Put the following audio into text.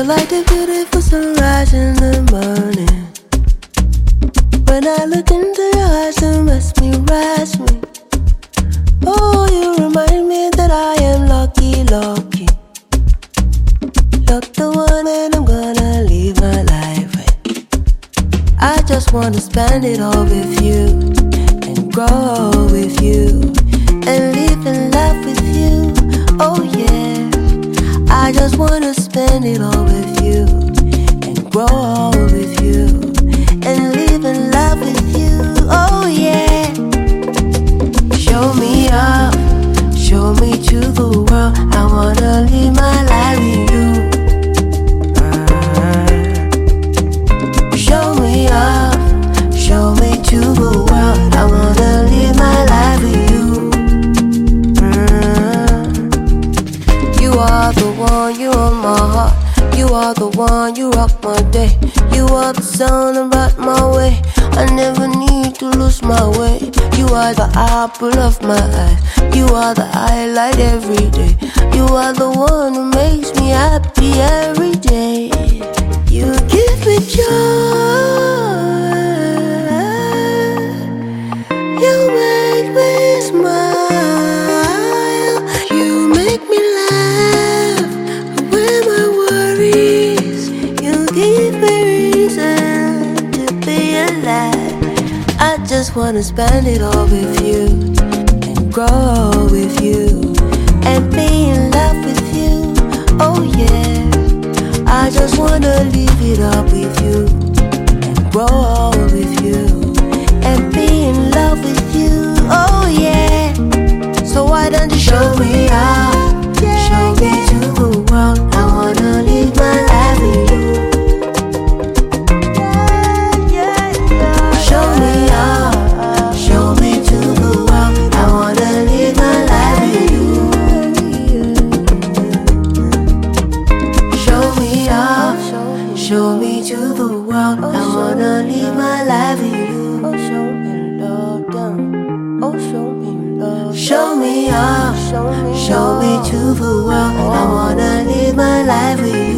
like the beautiful sunrise in the morning. When I look into your eyes and rest me. Oh, you remind me that I am lucky. You're the one and I'm gonna live my life with. I just wanna spend it all with you, and grow with you, and live and laugh with you. Oh yeah, I just wanna spend it all with you, and grow with you, and live and laugh with you. Oh yeah. Show me up, show me to the world. I wanna live my life with you. Show me up, show me to the world. I wanna live my life with you. You are the one, you are my heart. You are the one, you rock my day. You are the sun about my way. I never need to lose my way. You are the apple of my eye. You are the highlight every day. You are the one who makes me happy every day. You give me joy. You make me smile. You make me laugh away my worries. You give me reason to be alive. I just wanna spend it all with you, and grow with you, and be in love with you. Oh yeah, I just wanna live it up with you, and grow with you, and be in love with you. Oh yeah. So why don't you show me out, show me to the world. I wanna live my life with you. Show me out, show me to the world. I wanna live my life with you. Show me out, show me to the world. I wanna live my life with you. Oh, show me love, down. Oh, show me love. Show me out, show me to the world. I wanna live my life with you.